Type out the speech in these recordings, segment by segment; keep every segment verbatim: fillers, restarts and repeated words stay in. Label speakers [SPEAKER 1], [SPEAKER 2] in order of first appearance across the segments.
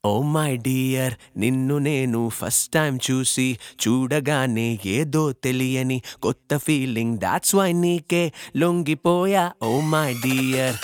[SPEAKER 1] Oh my dear నిన్ను నేను first time చూసి చూడగానే ఏదో తెలియని కొత్త ఫీలింగ్ దాట్స్ వై నీకే లొంగిపోయా oh my dear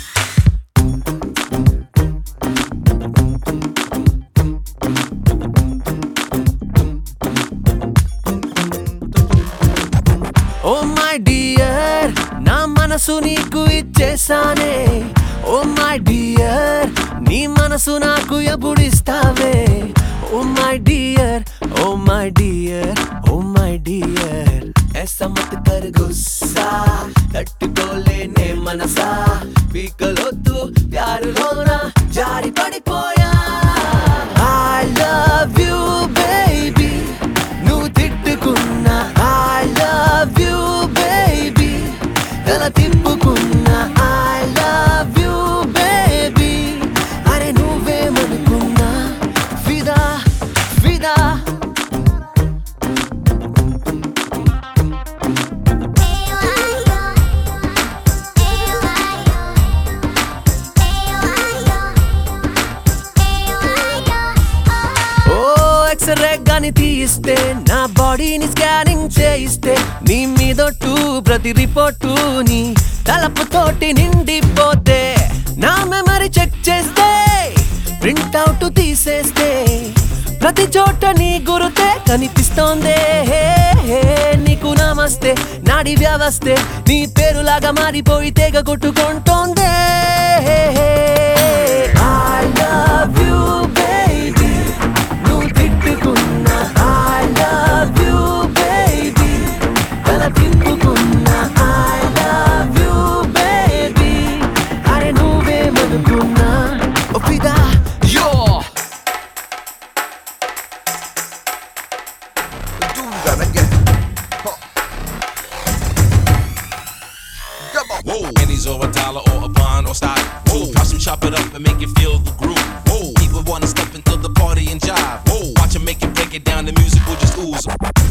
[SPEAKER 1] oh my dear నా మనసు నీకు ఇచ్చేసానే ఓ మై డియర్ నీ మనసు నాకు ఎప్పుడిస్తావే oh my dear oh my dear oh my dear ऐसा मत कर गुस्सा తట్టుకోలేనే మనసా పీకలొద్దు ప్యారులోనా జారి పడిపోయా I love you baby నువ్వు తిట్టుకున్నా I love you baby తల తిప్పుకున్నా I love you baby అరే నువ్వేమనుకున్నా ఫిదా ఫిదా ఎక్స్రే గాని తీయిస్తే నా బాడీని స్కానింగ్ చేయిస్తే నీ మీదొట్టు ప్రతి రిపోర్టు నీ తలపుతోటి నిండిపోతే నా మెమరీ చెక్ చేస్తే ప్రింట్ అవుట్ తీసేస్తే ప్రతి చోట నీ గురుతే కనిపిస్తోందే నీకు నమస్తే నాడి వ్యవస్థే నీ పేరులాగా మారిపోయి తెగ కొట్టుకుంటోందే I love you baby నువ్వు తిట్టుకున్నా I love you baby తల తిప్పుకున్నా I love you baby అరే నువ్వేమనుకున్నా ఓ ఫిదా యో
[SPEAKER 2] Whoa, pennies or a dollar or a bond or stock. Whoa, watch them chop it up and make you feel the groove. Whoa, people wanna step into the party and jive. Whoa, watch them make it break it down. The music will just ooze.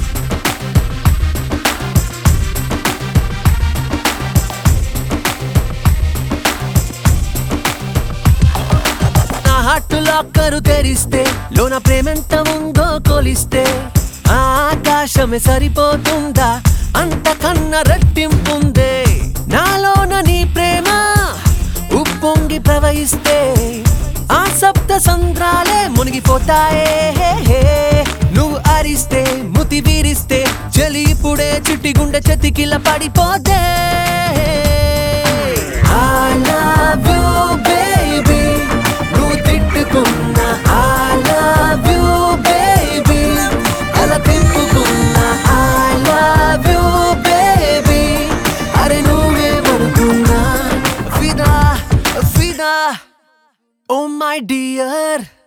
[SPEAKER 1] నా heart locker తెరిస్తే లోన ప్రేమెంత ఉందో కొలిస్తే ఆ ఆకాశమే సరిపోతుందా అంతకన్నా రెట్టింపుందే నాలోన నీ ప్రేమ ఉప్పొంగి ప్రవహిస్తే ఆ సప్త సంద్రాలే మునిగిపోతాయే నువ్వు అరిస్తే ముతి వీరిస్తే చలి ఇప్పుడే చుట్టి గుండె చెతికిల పడిపోతే I love you baby నువ్వు తిట్టుకున్నా I love you baby అలా తిప్పుకున్నా I love you baby అరే నువ్వేమనుకున్నా ఫిదా ఫిదా oh my dear